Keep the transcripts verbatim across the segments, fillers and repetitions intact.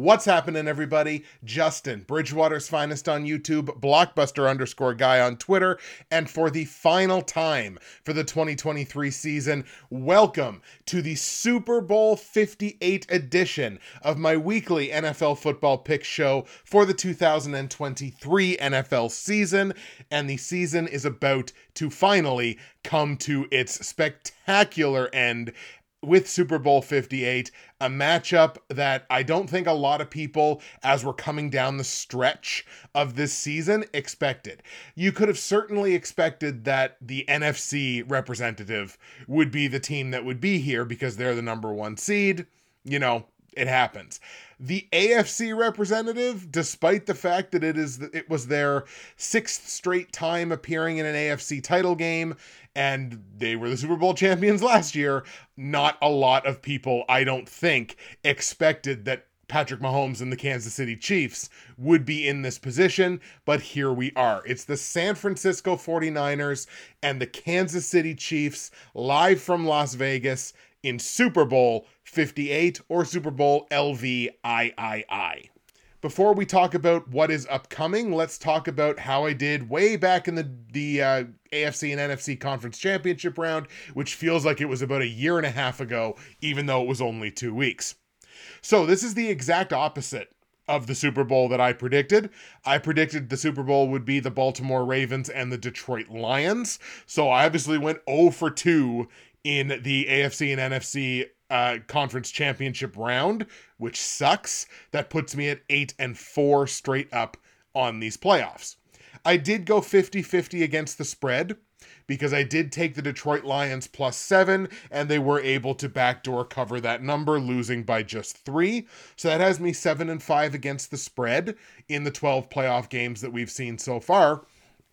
What's happening, everybody? Justin, Bridgewater's Finest on YouTube, Blockbuster underscore guy on Twitter, and for the final time for the twenty twenty-three season, welcome to the Super Bowl fifty-eight edition of my weekly N F L football pick show for the two thousand twenty-three N F L season, and the season is about to finally come to its spectacular end with Super Bowl fifty-eight, a matchup that I don't think a lot of people, as we're coming down the stretch of this season, expected. You could have certainly expected that the N F C representative would be the team that would be here because they're the number one seed. You know, it happens. The A F C representative, despite the fact that it is it was their sixth straight time appearing in an A F C title game, and they were the Super Bowl champions last year, not a lot of people, I don't think, expected that Patrick Mahomes and the Kansas City Chiefs would be in this position, but here we are. It's the San Francisco forty-niners and the Kansas City Chiefs live from Las Vegas in Super Bowl fifty-eight or Super Bowl L V three. Before we talk about what is upcoming, let's talk about how I did way back in the, the uh, A F C and N F C Conference Championship round, which feels like it was about a year and a half ago, even though it was only two weeks. So this is the exact opposite of the Super Bowl that I predicted. I predicted the Super Bowl would be the Baltimore Ravens and the Detroit Lions. So I obviously went oh for two in the A F C and N F C uh, Conference Championship round, which sucks. That puts me at eight and four straight up on these playoffs. I did go fifty-fifty against the spread because I did take the Detroit Lions plus seven, and they were able to backdoor cover that number, losing by just three. So that has me seven and five against the spread in the twelve playoff games that we've seen so far.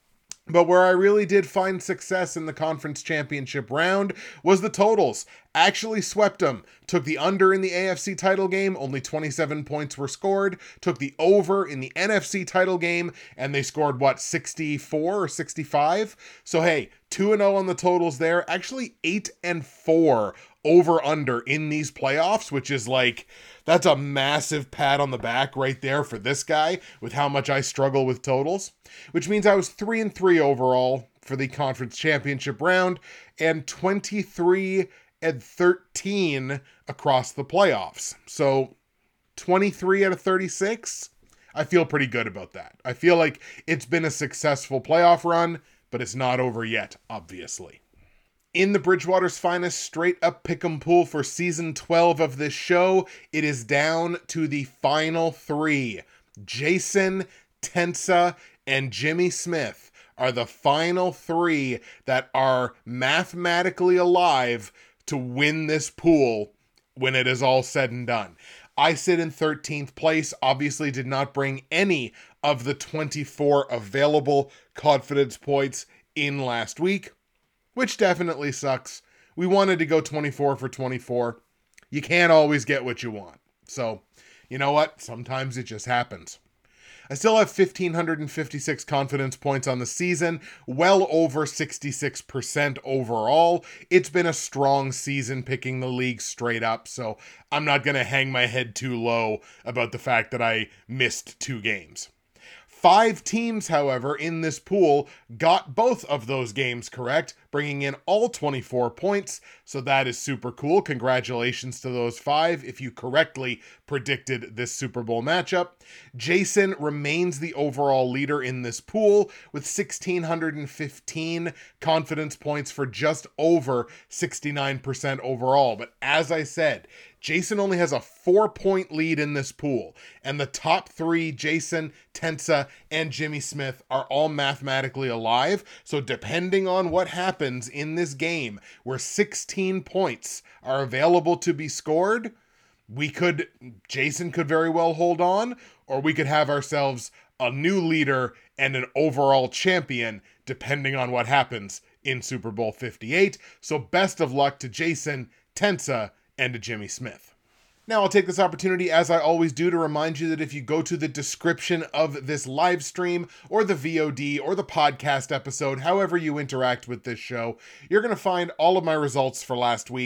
But where I really did find success in the conference championship round was the totals. Actually swept them. Took the under in the A F C title game, only twenty-seven points were scored. Took the over in the N F C title game, and they scored, what, sixty-four or sixty-five? So hey, two and oh on the totals there. Actually eight and four over under in these playoffs, which is like, that's a massive pat on the back right there for this guy with how much I struggle with totals, which means I was three and three overall for the conference championship round and twenty-three and thirteen across the playoffs. So twenty-three out of thirty-six. I feel pretty good about that. I feel like it's been a successful playoff run, but it's not over yet, obviously. In the Bridgewater's Finest straight up pick'em pool for season twelve of this show, it is down to the final three. Jason, Tensa, and Jimmy Smith are the final three that are mathematically alive to win this pool when it is all said and done. I sit in thirteenth place, obviously did not bring any of the twenty-four available confidence points in last week, which definitely sucks. We wanted to go twenty-four for twenty-four. You can't always get what you want. So, you know what? Sometimes it just happens. I still have one thousand five hundred fifty-six confidence points on the season, well over sixty-six percent overall. It's been a strong season picking the league straight up, so I'm not going to hang my head too low about the fact that I missed two games. Five teams, however, in this pool got both of those games correct, bringing in all twenty-four points, so that is super cool. Congratulations to those five if you correctly predicted this Super Bowl matchup. Jason remains the overall leader in this pool with one thousand six hundred fifteen confidence points for just over sixty-nine percent overall. But as I said, Jason only has a four-point lead in this pool, and the top three, Jason, Tensa, and Jimmy Smith, are all mathematically alive, so depending on what happens in this game, where sixteen points are available to be scored, we could, Jason could very well hold on, or we could have ourselves a new leader and an overall champion, depending on what happens in Super Bowl fifty-eight, so best of luck to Jason, Tensa, and to Jimmy Smith. Now, I'll take this opportunity, as I always do, to remind you that if you go to the description of this live stream, or the V O D, or the podcast episode, however you interact with this show, you're going to find all of my results for last week,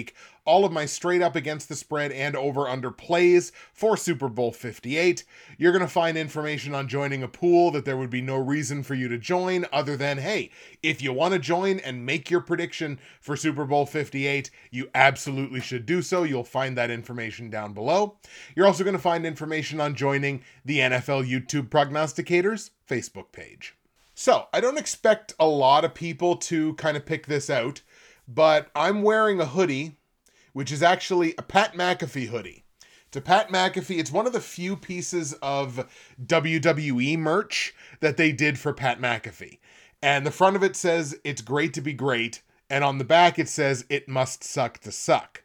all of my straight up against the spread and over under plays for Super Bowl fifty-eight. You're going to find information on joining a pool that there would be no reason for you to join other than, hey, if you want to join and make your prediction for Super Bowl fifty-eight, you absolutely should do so. You'll find that information down below. You're also going to find information on joining the N F L YouTube Prognosticators Facebook page. So, I don't expect a lot of people to kind of pick this out, but I'm wearing a hoodie, which is actually a Pat McAfee hoodie. It's a Pat McAfee. It's one of the few pieces of W W E merch that they did for Pat McAfee. And the front of it says, "It's great to be great." And on the back, it says, "It must suck to suck."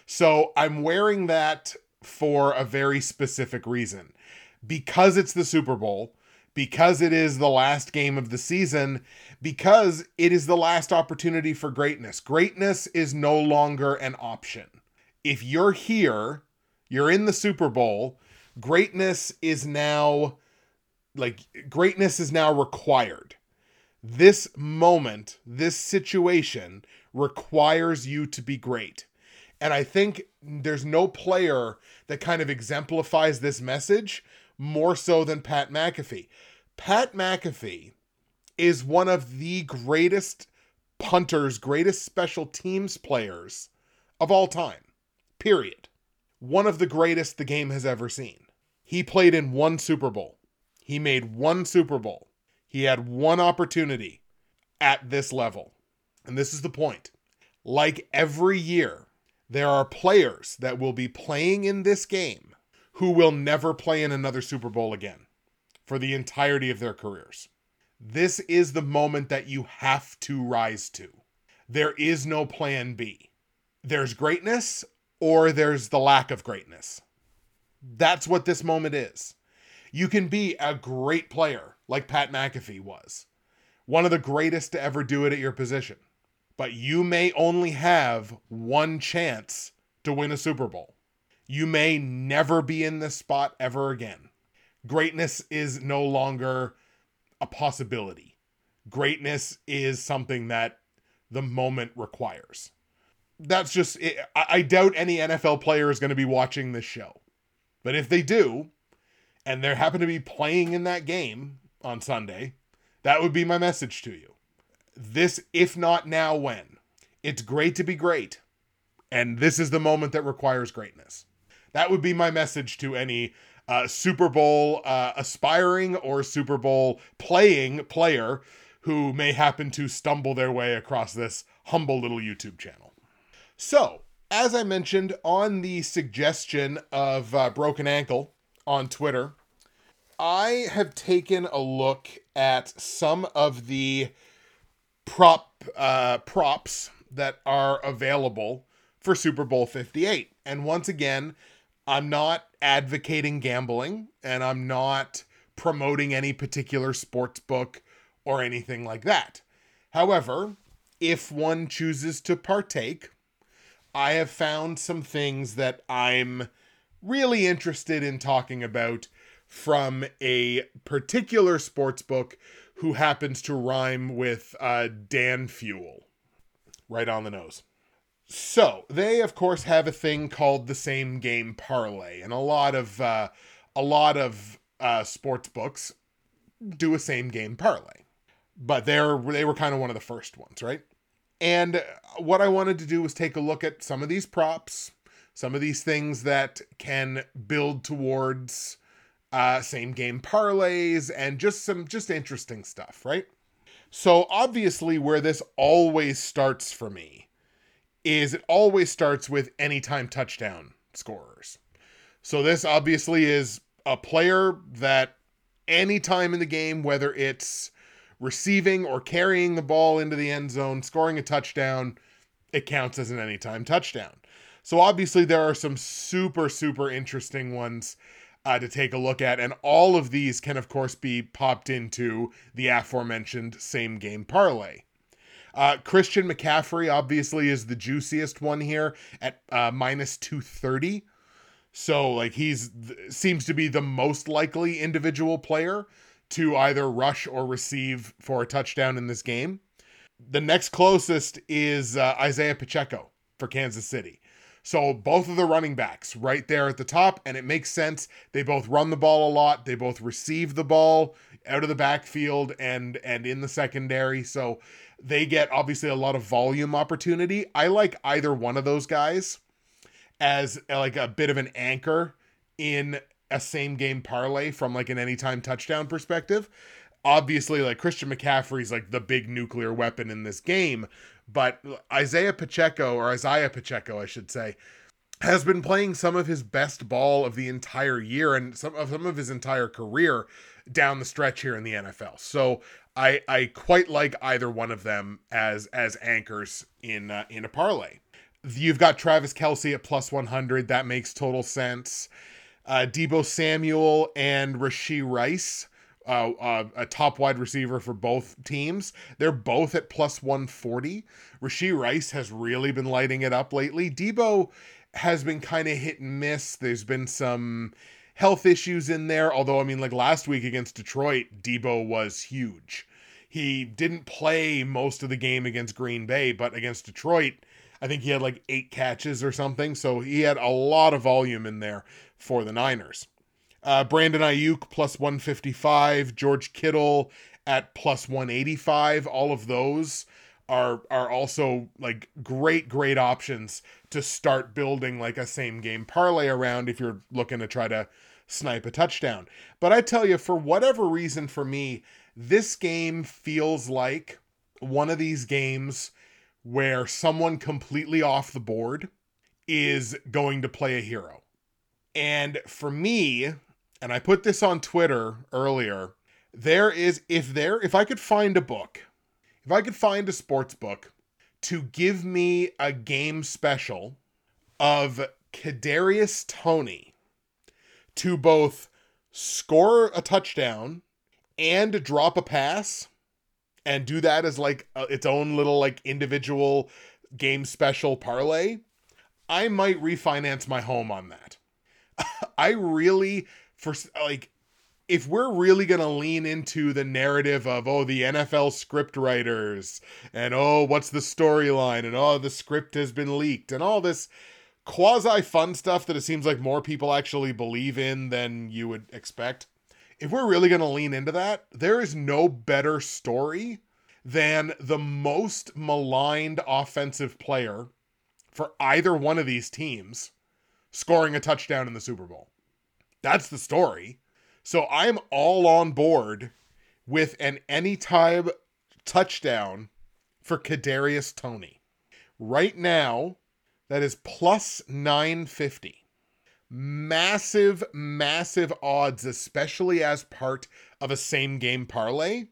So I'm wearing that for a very specific reason. Because it's the Super Bowl, because it is the last game of the season, because it is the last opportunity for greatness. Greatness is no longer an option. If you're here, you're in the Super Bowl, greatness is now, like, greatness is now required. This moment, this situation requires you to be great. And I think there's no player that kind of exemplifies this message more so than Pat McAfee. Pat McAfee is one of the greatest punters, greatest special teams players of all time. Period. One of the greatest the game has ever seen. He played in one Super Bowl. He made one Super Bowl. He had one opportunity at this level. And this is the point. Like every year, there are players that will be playing in this game who will never play in another Super Bowl again for the entirety of their careers. This is the moment that you have to rise to. There is no plan B. There's greatness or there's the lack of greatness. That's what this moment is. You can be a great player like Pat McAfee was, one of the greatest to ever do it at your position, but you may only have one chance to win a Super Bowl. You may never be in this spot ever again. Greatness is no longer a possibility. Greatness is something that the moment requires. That's just, I doubt any N F L player is going to be watching this show. But if they do, and they happen to be playing in that game on Sunday, that would be my message to you. This, if not now, when? It's great to be great. And this is the moment that requires greatness. That would be my message to any uh, Super Bowl uh, aspiring or Super Bowl playing player who may happen to stumble their way across this humble little YouTube channel. So, as I mentioned, on the suggestion of uh, Broken Ankle on Twitter, I have taken a look at some of the prop uh, props that are available for Super Bowl fifty-eight. And once again, I'm not advocating gambling, and I'm not promoting any particular sports book or anything like that. However, if one chooses to partake, I have found some things that I'm really interested in talking about from a particular sports book who happens to rhyme with uh, Dan Fuel. Right on the nose. So, they, of course, have a thing called the Same Game Parlay, and a lot of uh, a lot of uh, sports books do a Same Game Parlay. But they're they were kind of one of the first ones, right? And what I wanted to do was take a look at some of these props, some of these things that can build towards uh, Same Game Parlays, and just some just interesting stuff, right? So, obviously, where this always starts for me is it always starts with anytime touchdown scorers. So this obviously is a player that anytime in the game, whether it's receiving or carrying the ball into the end zone, scoring a touchdown, it counts as an anytime touchdown. So obviously there are some super, super interesting ones uh, to take a look at. And all of these can, of course, be popped into the aforementioned Same Game Parlay. Uh, Christian McCaffrey obviously is the juiciest one here at uh, minus two thirty. So like he's seems to be the most likely individual player to either rush or receive for a touchdown in this game. The next closest is uh, Isaiah Pacheco for Kansas City. So both of the running backs right there at the top, and it makes sense. They both run the ball a lot. They both receive the ball out of the backfield and and in the secondary. So they get obviously a lot of volume opportunity. I like either one of those guys as like a bit of an anchor in a same game parlay from like an anytime touchdown perspective. Obviously, like Christian McCaffrey's like the big nuclear weapon in this game, but Isaiah Pacheco, or Isaiah Pacheco, I should say, has been playing some of his best ball of the entire year and some of some of his entire career down the stretch here in the N F L. So I I quite like either one of them as as anchors in uh, in a parlay. You've got Travis Kelce at plus one hundred. That makes total sense. Uh, Deebo Samuel and Rashee Rice, uh, uh, a top wide receiver for both teams. They're both at plus one forty. Rashee Rice has really been lighting it up lately. Deebo has been kind of hit and miss. There's been some health issues in there. Although, I mean, like last week against Detroit, Deebo was huge. He didn't play most of the game against Green Bay, but against Detroit, I think he had like eight catches or something. So he had a lot of volume in there for the Niners. Uh, Brandon Ayuk plus one fifty-five. George Kittle at plus one eighty-five. All of those are are also like great, great options to start building like a same game parlay around if you're looking to try to snipe a touchdown. But I tell you, for whatever reason, for me, this game feels like one of these games where someone completely off the board is going to play a hero. And for me, and I put this on Twitter earlier, there is, if there, if I could find a book, if I could find a sports book to give me a game special of Kadarius Toney to both score a touchdown and drop a pass, and do that as like a, its own little like individual game special parlay, I might refinance my home on that. I really, for like, if we're really going to lean into the narrative of, oh, the N F L script writers, and oh, what's the storyline, and oh, the script has been leaked, and all this quasi-fun stuff that it seems like more people actually believe in than you would expect, if we're really going to lean into that, there is no better story than the most maligned offensive player for either one of these teams scoring a touchdown in the Super Bowl. That's the story. So I'm all on board with an anytime touchdown for Kadarius Toney. Right now, that is plus nine fifty. Massive, massive odds, especially as part of a same game parlay.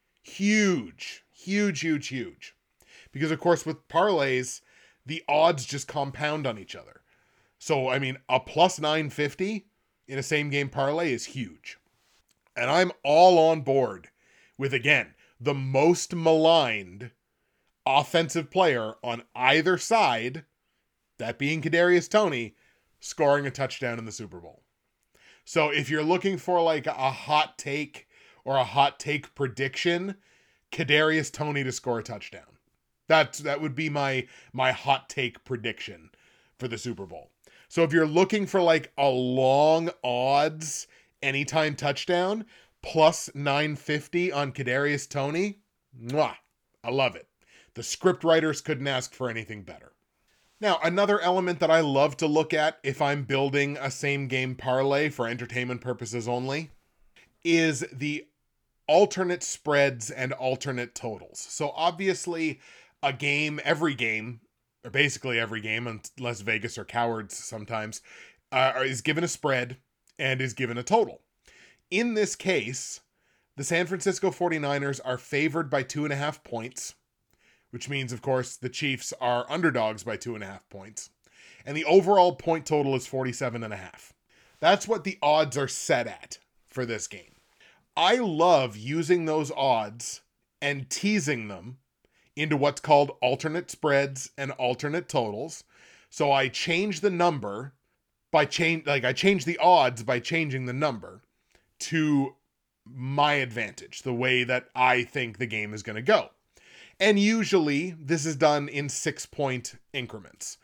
Huge, huge, huge, huge. Because, of course, with parlays, the odds just compound on each other. So, I mean, a plus nine fifty in a same game parlay is huge. And I'm all on board with, again, the most maligned offensive player on either side, that being Kadarius Toney, scoring a touchdown in the Super Bowl. So if you're looking for like a hot take or a hot take prediction, Kadarius Toney to score a touchdown. That that would be my my hot take prediction for the Super Bowl. So if you're looking for like a long odds anytime touchdown, plus nine fifty on Kadarius Toney, mwah, I love it. The script writers couldn't ask for anything better. Now, another element that I love to look at if I'm building a same game parlay for entertainment purposes only is the alternate spreads and alternate totals. So obviously a game, every game, or basically every game, unless Vegas are cowards sometimes, uh, is given a spread and is given a total. In this case, the San Francisco forty-niners are favored by two and a half points, which means, of course, the Chiefs are underdogs by two and a half points. And the overall point total is forty-seven and a half. That's what the odds are set at for this game. I love using those odds and teasing them into what's called alternate spreads and alternate totals. So I change the number by change, like I change the odds by changing the number to my advantage, the way that I think the game is going to go. And usually this is done in six point increments.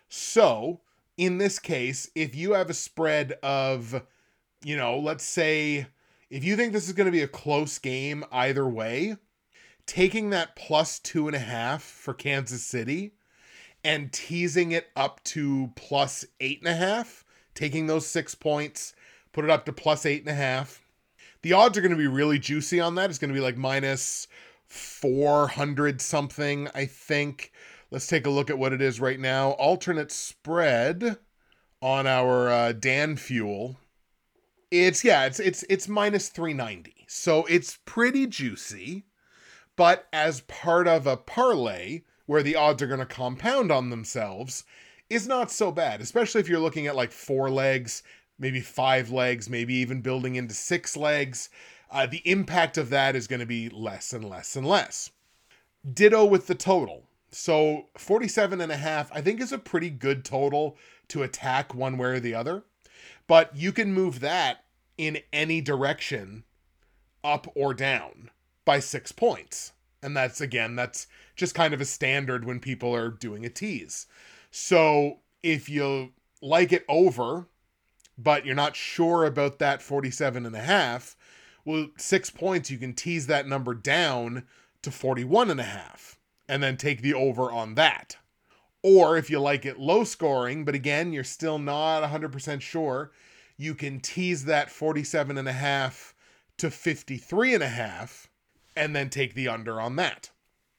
So, in this case, if you have a spread of, you know, let's say, if you think this is going to be a close game either way, taking that plus two and a half for Kansas City and teasing it up to plus eight and a half, taking those six points, put it up to plus eight and a half. The odds are going to be really juicy on that. It's going to be like minus four hundred something, I think. Let's take a look at what it is right now. Alternate spread on our uh, Dan Fuel. It's, yeah, it's it's it's minus three ninety. So it's pretty juicy. But as part of a parlay, where the odds are going to compound on themselves, is not so bad, especially if you're looking at like four legs, maybe five legs, maybe even building into six legs. Uh, the impact of that is going to be less and less and less. Ditto with the total. So forty-seven and a half, I think, is a pretty good total to attack one way or the other. But you can move that in any direction, up or down, by six points. And that's, again, that's just kind of a standard when people are doing a tease. So if you like it over, but you're not sure about that forty-seven and a half, well, six points, you can tease that number down to forty-one and a half and then take the over on that. Or if you like it low scoring, but again, you're still not one hundred percent sure, you can tease that forty-seven and a half to fifty-three and a half and then take the under on that.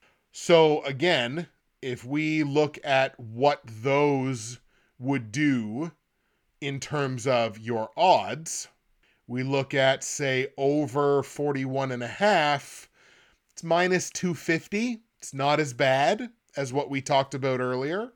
So again, if we look at what those would do in terms of your odds, we look at, say, over forty-one and a half, it's minus two fifty. It's not as bad as what we talked about earlier.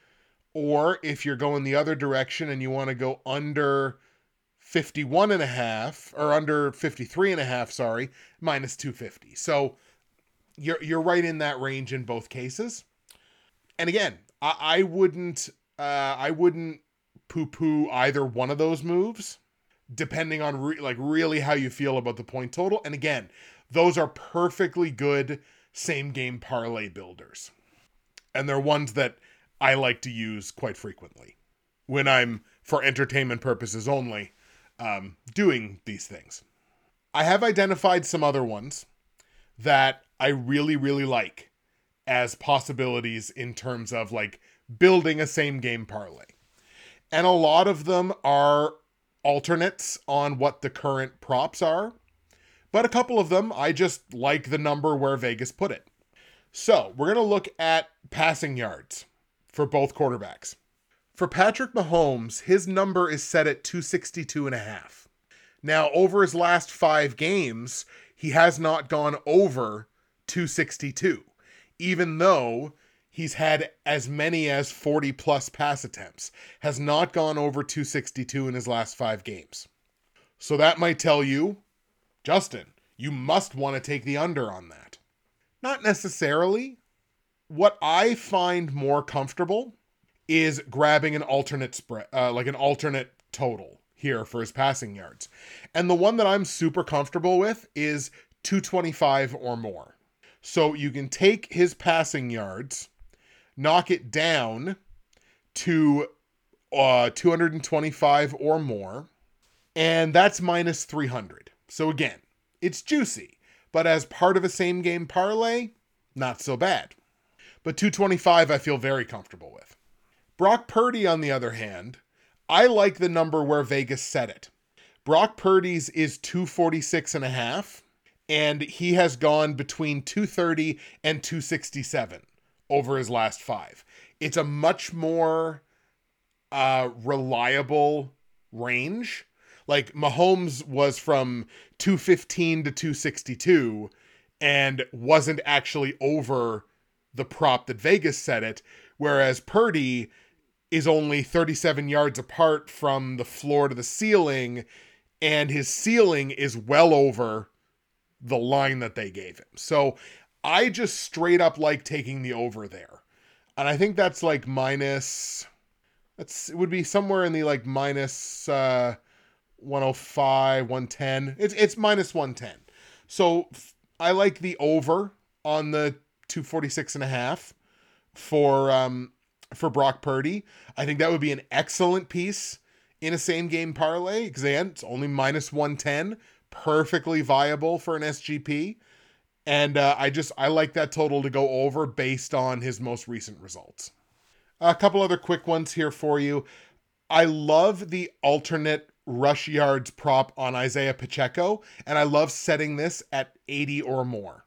Or if you're going the other direction and you want to go under fifty-one and a half, or under fifty-three and a half, sorry, minus two fifty. So you're you're right in that range in both cases. And again, I, I wouldn't uh, I wouldn't poo-poo either one of those moves, depending on re- like really how you feel about the point total. And again, those are perfectly good same game parlay builders. And they're ones that I like to use quite frequently when I'm, for entertainment purposes only, um, doing these things. I have identified some other ones that I really, really like as possibilities in terms of like building a same game parlay. And a lot of them are alternates on what the current props are. But a couple of them, I just like the number where Vegas put it. So we're going to look at passing yards for both quarterbacks. For Patrick Mahomes, his number is set at two sixty-two and a half. Now, over his last five games, he has not gone over two sixty-two, even though he's had as many as forty plus pass attempts, has not gone over two sixty-two in his last five games. So that might tell you, Justin, you must want to take the under on that. Not necessarily. What I find more comfortable is grabbing an alternate spread, uh, like an alternate total here for his passing yards. And the one that I'm super comfortable with is two twenty-five or more. So you can take his passing yards, knock it down to uh, two twenty-five or more, and that's minus three hundred. So again, it's juicy, but as part of a same game parlay, not so bad. But two twenty-five I feel very comfortable with. Brock Purdy, on the other hand, I like the number where Vegas set it. Brock Purdy's is two forty-six and a half, and he has gone between two thirty and two sixty-seven over his last five. It's a much more uh, reliable range. Like Mahomes was from two fifteen to two sixty-two and wasn't actually over the prop that Vegas set it, whereas Purdy is only thirty-seven yards apart from the floor to the ceiling, and his ceiling is well over the line that they gave him. So I just straight up like taking the over there. And I think that's like minus, that's, it would be somewhere in the like minus uh, one oh five, one ten. It's, it's minus one ten. So I like the over on the two forty-six and a half for, um, for Brock Purdy. I think that would be an excellent piece in a same game parlay, because again, it's only minus one ten, perfectly viable for an S G P. And uh, I just, I like that total to go over based on his most recent results. A couple other quick ones here for you. I love the alternate rush yards prop on Isaiah Pacheco, and I love setting this at eighty or more.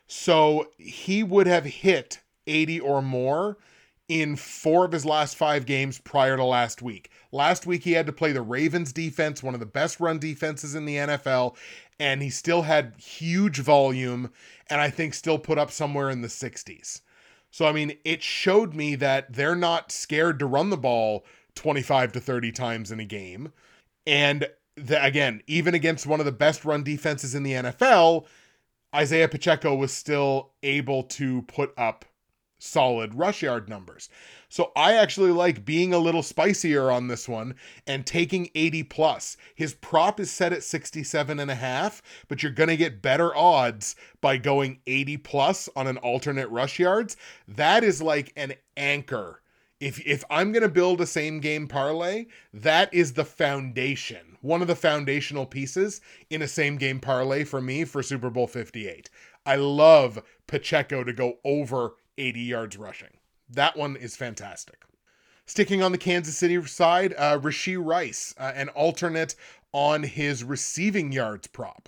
So he would have hit eighty or more in four of his last five games prior to last week. Last week, he had to play the Ravens defense, one of the best run defenses in the N F L, and he still had huge volume, and I think still put up somewhere in the sixties. So, I mean, it showed me that they're not scared to run the ball twenty-five to thirty times in a game. And the, again, even against one of the best run defenses in the N F L, Isaiah Pacheco was still able to put up solid rush yard numbers. So I actually like being a little spicier on this one and taking eighty plus. His prop is set at sixty-seven and a half, but you're going to get better odds by going eighty plus on an alternate rush yards. That is like an anchor. If if I'm going to build a same game parlay, that is the foundation. One of the foundational pieces in a same game parlay for me for Super Bowl fifty-eight. I love Pacheco to go over eighty yards rushing. That one is fantastic. Sticking on the Kansas City side, uh, Rashee Rice, uh, an alternate on his receiving yards prop.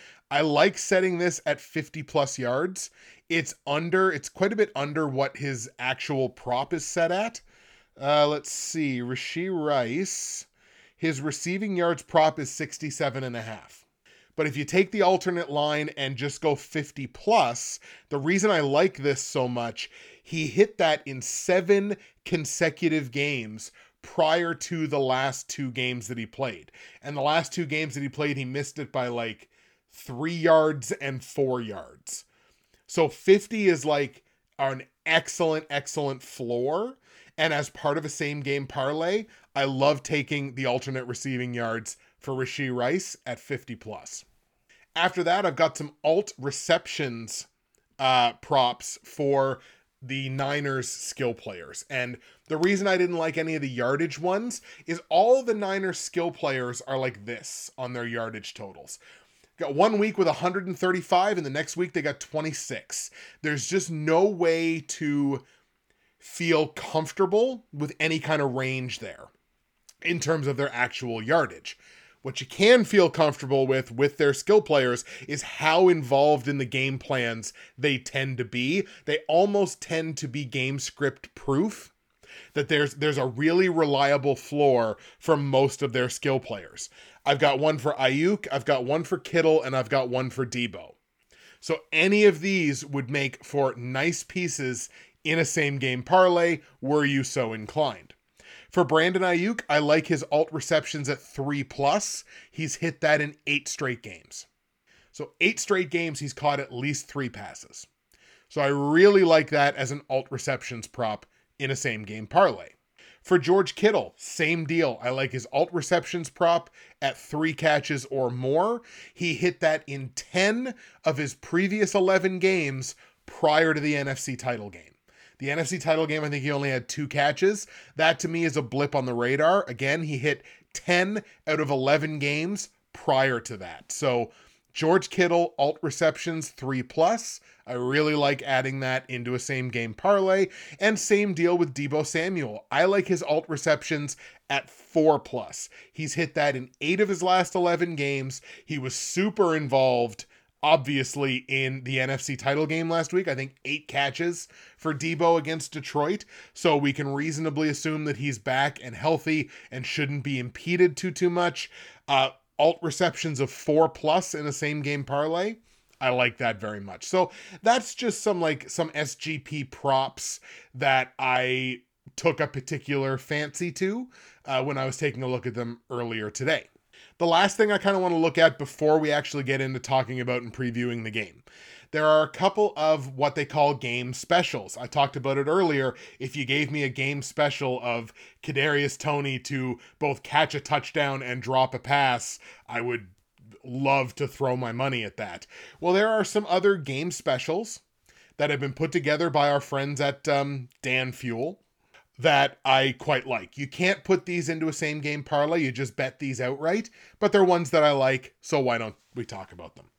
I like setting this at fifty plus yards. It's under, it's quite a bit under what his actual prop is set at. Uh, let's see, Rashee Rice, his receiving yards prop is sixty-seven and a half. But if you take the alternate line and just go fifty plus, the reason I like this so much, he hit that in seven consecutive games prior to the last two games that he played. And the last two games that he played, he missed it by like three yards and four yards. So fifty is like an excellent, excellent floor. And as part of a same game parlay, I love taking the alternate receiving yards for Rashee Rice at fifty plus. After that, I've got some alt receptions uh, props for the Niners skill players. And the reason I didn't like any of the yardage ones is all of the Niners skill players are like this on their yardage totals. Got one week with one hundred thirty-five, and the next week they got twenty-six. There's just no way to feel comfortable with any kind of range there in terms of their actual yardage. What you can feel comfortable with with their skill players is how involved in the game plans they tend to be. They almost tend to be game script proof, that there's there's a really reliable floor for most of their skill players. I've got one for Ayuk, I've got one for Kittle, and I've got one for Debo. So any of these would make for nice pieces in a same game parlay were you so inclined. For Brandon Ayuk, I like his alt receptions at three plus. He's hit that in eight straight games. So eight straight games, he's caught at least three passes. So I really like that as an alt receptions prop in a same game parlay. For George Kittle, same deal. I like his alt receptions prop at three catches or more. He hit that in ten of his previous eleven games prior to the N F C title game. The N F C title game, I think he only had two catches. That to me is a blip on the radar. Again, he hit ten out of eleven games prior to that. So George Kittle, alt receptions, three plus. I really like adding that into a same game parlay. And same deal with Debo Samuel. I like his alt receptions at four plus. He's hit that in eight of his last eleven games. He was super involved, obviously, in the N F C title game last week. I think eight catches for Debo against Detroit. So we can reasonably assume that he's back and healthy and shouldn't be impeded too, too much. Uh, alt receptions of four plus in a same game parlay. I like that very much. So that's just some like some S G P props that I took a particular fancy to uh, when I was taking a look at them earlier today. The last thing I kind of want to look at before we actually get into talking about and previewing the game. There are a couple of what they call game specials. I talked about it earlier. If you gave me a game special of Kadarius Toney to both catch a touchdown and drop a pass, I would love to throw my money at that. Well, there are some other game specials that have been put together by our friends at um, Dan Fuel. that I quite like. You can't put these into a same game parlay, you just bet these outright, but they're ones that I like, so why don't we talk about them?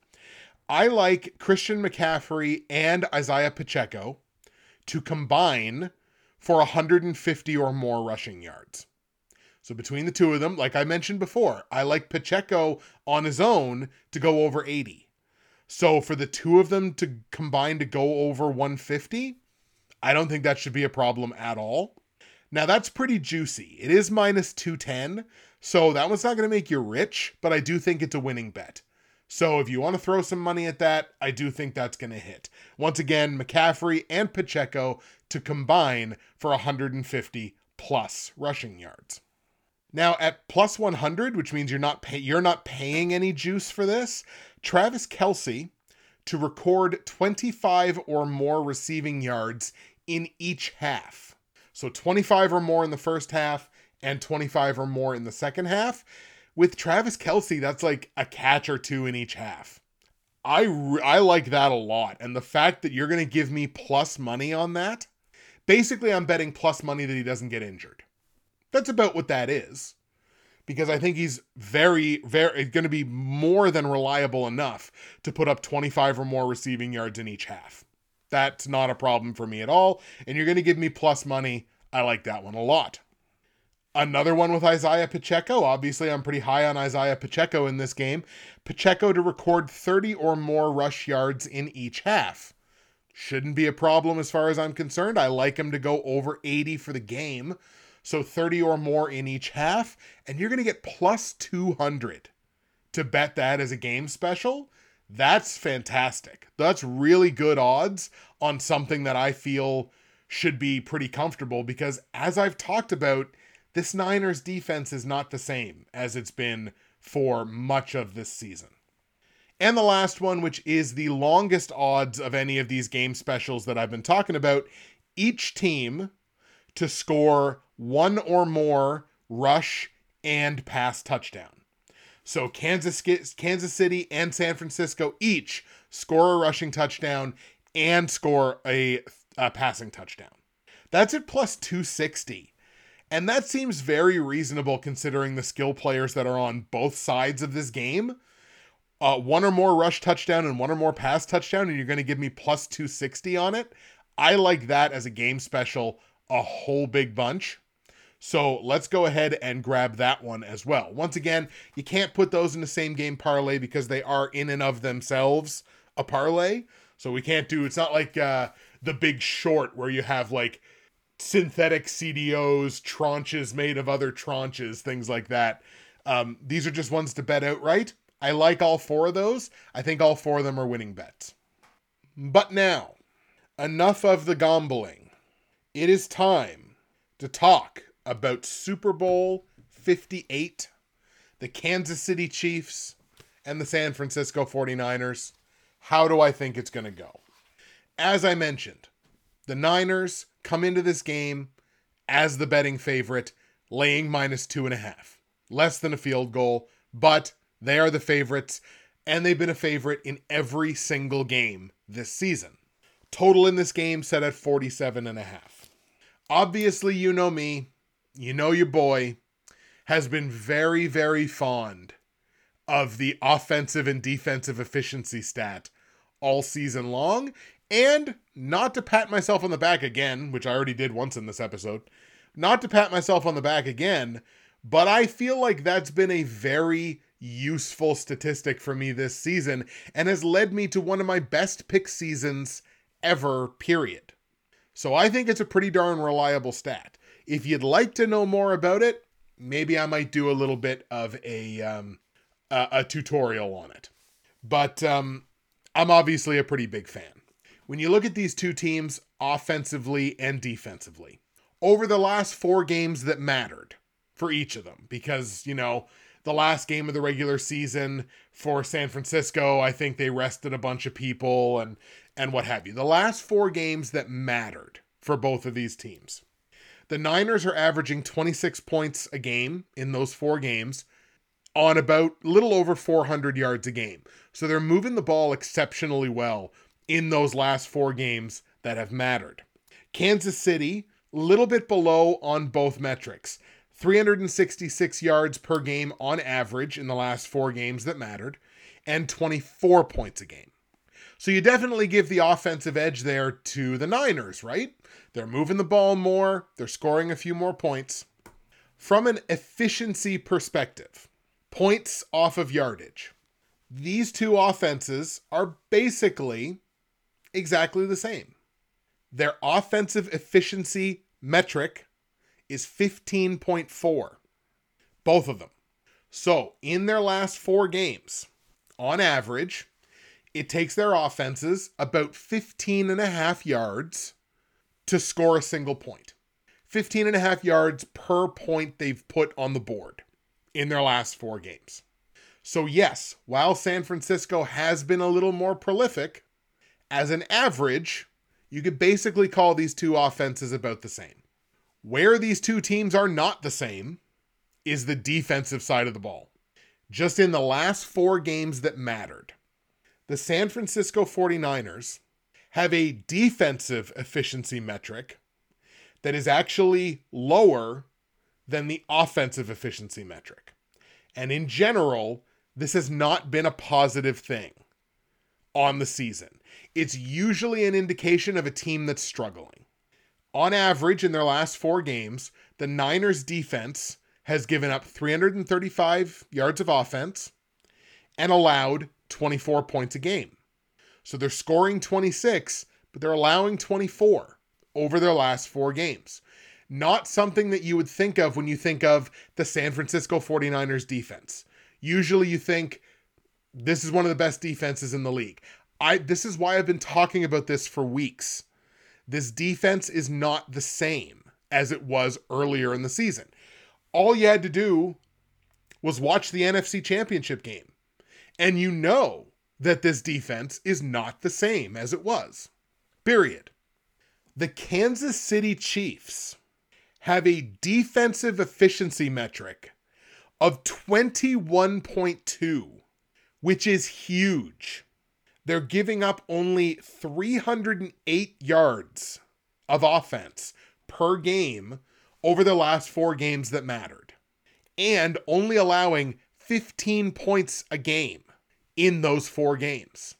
I like Christian McCaffrey and Isaiah Pacheco to combine for one hundred fifty or more rushing yards. So between the two of them, like I mentioned before, I like Pacheco on his own to go over eighty. So for the two of them to combine to go over one hundred fifty, I don't think that should be a problem at all. Now that's pretty juicy. It is minus two ten, so that one's not going to make you rich, but I do think it's a winning bet. So if you want to throw some money at that, I do think that's going to hit. Once again, McCaffrey and Pacheco to combine for one hundred fifty plus rushing yards. Now at plus one hundred, which means you're not pay- you're not paying any juice for this, Travis Kelce to record twenty-five or more receiving yards in each half. So twenty-five or more in the first half and twenty-five or more in the second half. With Travis Kelce, that's like a catch or two in each half. I, I like that a lot. And the fact that you're going to give me plus money on that, basically I'm betting plus money that he doesn't get injured. That's about what that is. Because I think he's very, very going to be more than reliable enough to put up twenty-five or more receiving yards in each half. That's not a problem for me at all. And you're going to give me plus money. I like that one a lot. Another one with Isaiah Pacheco. Obviously, I'm pretty high on Isaiah Pacheco in this game. Pacheco to record thirty or more rush yards in each half. Shouldn't be a problem as far as I'm concerned. I like him to go over eighty for the game. So thirty or more in each half. And you're going to get plus two hundred to bet that as a game special. That's fantastic. That's really good odds on something that I feel should be pretty comfortable because as I've talked about, this Niners defense is not the same as it's been for much of this season. And the last one, which is the longest odds of any of these game specials that I've been talking about, each team to score one or more rush and pass touchdown. So Kansas, Kansas City and San Francisco each score a rushing touchdown and score a, a passing touchdown. That's at plus two sixty. And that seems very reasonable considering the skill players that are on both sides of this game. Uh, one or more rush touchdown and one or more pass touchdown, and you're going to give me plus two sixty on it. I like that as a game special a whole big bunch. So let's go ahead and grab that one as well. Once again, you can't put those in the same game parlay because they are in and of themselves a parlay. So we can't do, it's not like uh, The Big Short where you have like synthetic C D Os, tranches made of other tranches, things like that. Um, these are just ones to bet outright. I like all four of those. I think all four of them are winning bets. But now, enough of the gambling. It is time to talk about Super Bowl fifty-eight, the Kansas City Chiefs, and the San Francisco forty-niners. How do I think it's going to go? As I mentioned, the Niners come into this game as the betting favorite, laying minus two and a half. Less than a field goal, but they are the favorites, and they've been a favorite in every single game this season. Total in this game set at forty-seven and a half. Obviously, you know me, you know your boy, has been very, very fond of the offensive and defensive efficiency stat all season long. And not to pat myself on the back again, which I already did once in this episode, not to pat myself on the back again, but I feel like that's been a very useful statistic for me this season and has led me to one of my best pick seasons ever, period. So I think it's a pretty darn reliable stat. If you'd like to know more about it, maybe I might do a little bit of a, um, a, a tutorial on it. But um, I'm obviously a pretty big fan. When you look at these two teams offensively and defensively, over the last four games that mattered for each of them, because, you know, the last game of the regular season for San Francisco, I think they rested a bunch of people and, and what have you. The last four games that mattered for both of these teams. The Niners are averaging twenty-six points a game in those four games on about a little over four hundred yards a game. So they're moving the ball exceptionally well in those last four games that have mattered. Kansas City, little bit below on both metrics. three hundred sixty-six yards per game on average in the last four games that mattered, and twenty-four points a game. So you definitely give the offensive edge there to the Niners, right? They're moving the ball more, they're scoring a few more points. From an efficiency perspective, points off of yardage, these two offenses are basically exactly the same. Their offensive efficiency metric is fifteen point four. Both of them. So, in their last four games, on average, it takes their offenses about fifteen and a half yards to score a single point. fifteen and a half yards per point they've put on the board in their last four games. So yes, while San Francisco has been a little more prolific, as an average, you could basically call these two offenses about the same. Where these two teams are not the same is the defensive side of the ball. Just in the last four games that mattered, the San Francisco forty-niners have a defensive efficiency metric that is actually lower than the offensive efficiency metric. And in general, this has not been a positive thing on the season. It's usually an indication of a team that's struggling. On average, in their last four games, the Niners defense has given up three hundred thirty-five yards of offense and allowed twenty-four points a game. So they're scoring twenty-six, but they're allowing twenty-four over their last four games. Not something that you would think of when you think of the San Francisco forty-niners defense. Usually you think this is one of the best defenses in the league. I this is why I've been talking about this for weeks. This defense is not the same as it was earlier in the season. All you had to do was watch the N F C Championship game, and you know that this defense is not the same as it was. Period. The Kansas City Chiefs have a defensive efficiency metric of twenty-one point two, which is huge. They're giving up only three hundred eight yards of offense per game over the last four games that mattered, and only allowing fifteen points a game in those four games.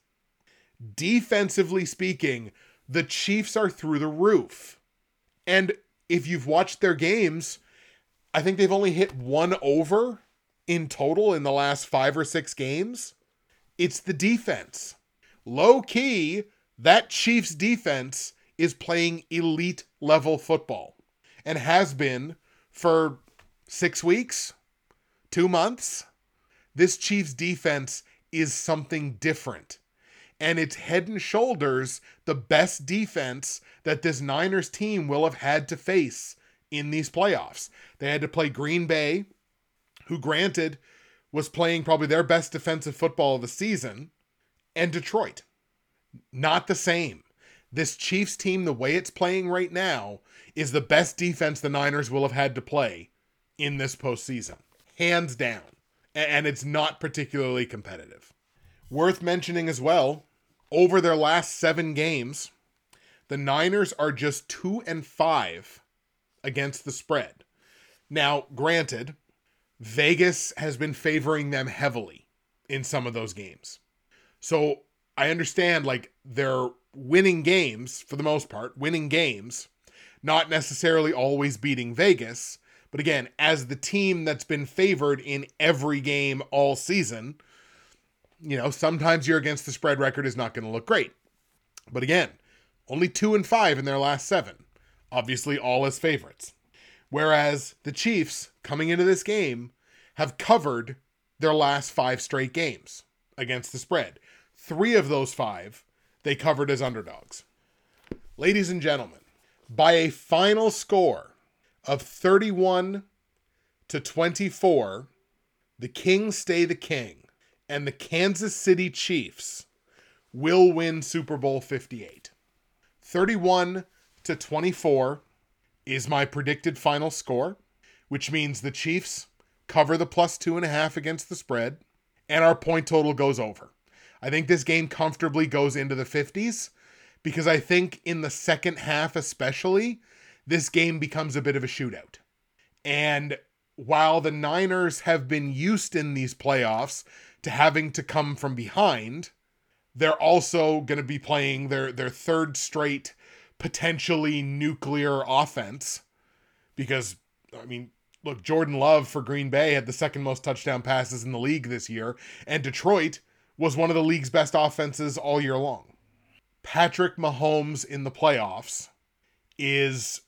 Defensively speaking, the Chiefs are through the roof. And if you've watched their games, I think they've only hit one over in total in the last five or six games. It's the defense. Low key, that Chiefs defense is playing elite level football and has been for six weeks, two months. This Chiefs defense is something different. And it's head and shoulders the best defense that this Niners team will have had to face in these playoffs. They had to play Green Bay, who granted was playing probably their best defensive football of the season, and Detroit. Not the same. This Chiefs team, the way it's playing right now, is the best defense the Niners will have had to play in this postseason. Hands down. And it's not particularly competitive. Worth mentioning as well, over their last seven games, the Niners are just two and five against the spread. Now, granted, Vegas has been favoring them heavily in some of those games. So I understand, like, they're winning games, for the most part, winning games, not necessarily always beating Vegas. But again, as the team that's been favored in every game all season, you know, sometimes your against the spread record is not going to look great. But again, only two and five in their last seven. Obviously all as favorites. Whereas the Chiefs, coming into this game, have covered their last five straight games against the spread. Three of those five, they covered as underdogs. Ladies and gentlemen, by a final score of thirty-one to twenty-four, the Kings stay the king, and the Kansas City Chiefs will win Super Bowl fifty-eight. thirty-one to twenty-four is my predicted final score, which means the Chiefs cover the plus two and a half against the spread, and our point total goes over. I think this game comfortably goes into the fifties, because I think in the second half especially, this game becomes a bit of a shootout. And while the Niners have been used in these playoffs to having to come from behind, they're also going to be playing their, their third straight potentially nuclear offense. Because, I mean, look, Jordan Love for Green Bay had the second most touchdown passes in the league this year, and Detroit was one of the league's best offenses all year long. Patrick Mahomes in the playoffs is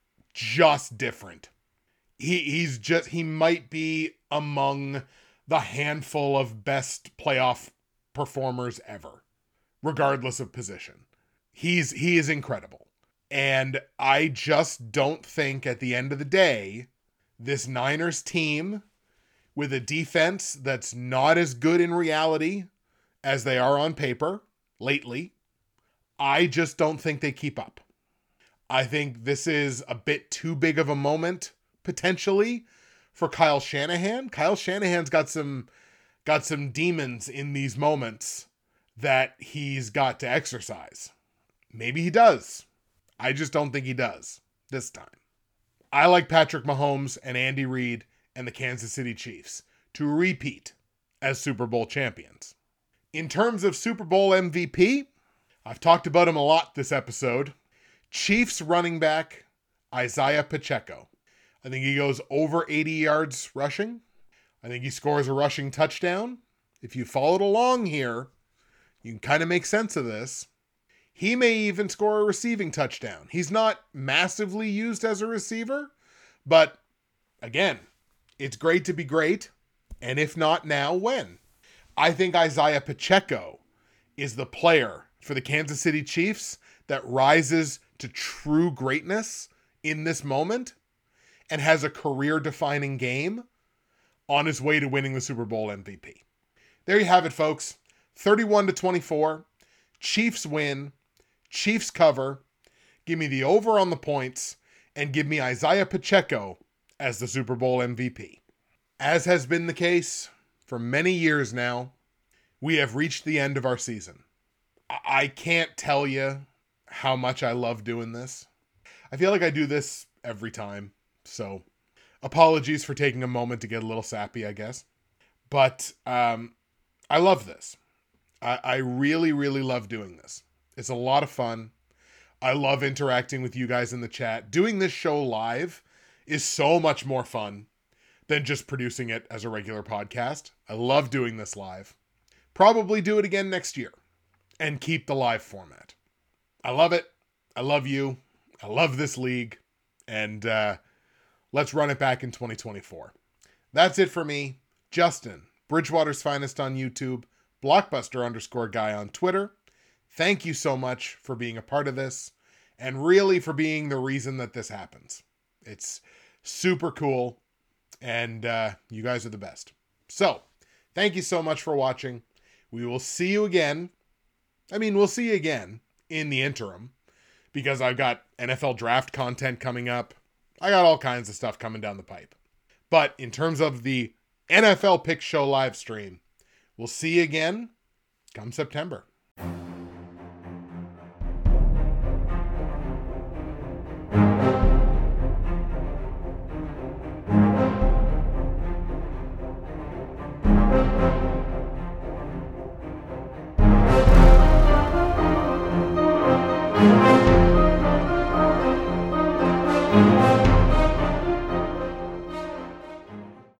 just different. He he's just he might be among the handful of best playoff performers ever, regardless of position. He's he is incredible. And I just don't think at the end of the day, this Niners team with a defense that's not as good in reality as they are on paper lately, I just don't think they keep up. I think this is a bit too big of a moment, potentially, for Kyle Shanahan. Kyle Shanahan's got some got some demons in these moments that he's got to exercise. Maybe he does. I just don't think he does this time. I like Patrick Mahomes and Andy Reid and the Kansas City Chiefs to repeat as Super Bowl champions. In terms of Super Bowl M V P, I've talked about him a lot this episode. Chiefs running back Isaiah Pacheco. I think he goes over eighty yards rushing. I think he scores a rushing touchdown. If you followed along here, you can kind of make sense of this. He may even score a receiving touchdown. He's not massively used as a receiver, but again, it's great to be great. And if not now, when? I think Isaiah Pacheco is the player for the Kansas City Chiefs that rises to true greatness in this moment and has a career-defining game on his way to winning the Super Bowl M V P. There you have it, folks. thirty-one to twenty-four. Chiefs win. Chiefs cover. Give me the over on the points and give me Isaiah Pacheco as the Super Bowl M V P. As has been the case for many years now, we have reached the end of our season. I can't tell you how much I love doing this. I feel like I do this every time, so apologies for taking a moment to get a little sappy, I guess. But um, I love this. I, I really, really love doing this. It's a lot of fun. I love interacting with you guys in the chat. Doing this show live is so much more fun than just producing it as a regular podcast. I love doing this live. Probably do it again next year and keep the live format. I love it. I love you. I love this league. And uh, let's run it back in twenty twenty-four. That's it for me. Justin, Bridgewater's Finest on YouTube, Blockbuster underscore guy on Twitter. Thank you so much for being a part of this and really for being the reason that this happens. It's super cool and uh, you guys are the best. So thank you so much for watching. We will see you again. I mean, we'll see you again in the interim because I've got N F L draft content coming up. I got all kinds of stuff coming down the pipe. But in terms of the N F L Pick Show live stream, we'll see you again come September. Thank you.